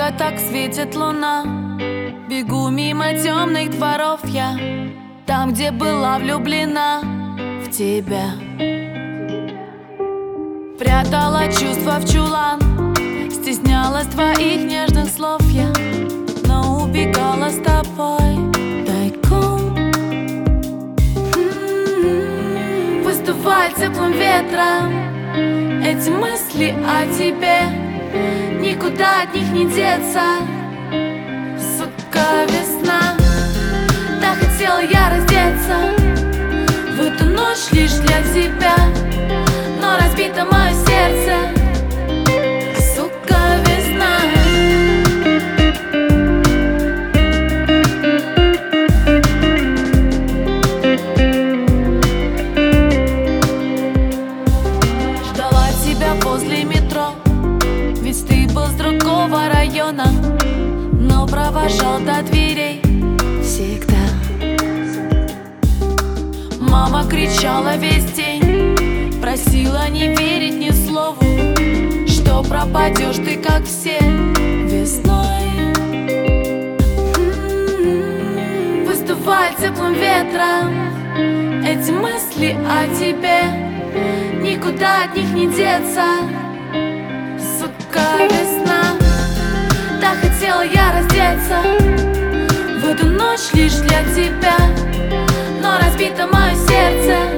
Ярко так светит луна, бегу мимо темных дворов я, там, где была влюблена в тебя. Прятала чувства в чулан, стеснялась твоих нежных слов я, но убегала с тобой тайком. Воздувает теплым ветром эти мысли о тебе, никуда от них не деться. Сука, весна, так хотела я раздеться в эту ночь лишь для тебя, но разбито мое сердце. Сука, весна. Ждала тебя возле метро, ведь ты был с другого района, но провожал до дверей всегда. Мама кричала весь день, просила не верить ни слову, что пропадешь ты, как все, весной. Воздувает теплым ветром эти мысли о тебе, никуда от них не деться. Сука, весна, так хотела я раздеться в эту ночь лишь для тебя, но разбито мое сердце.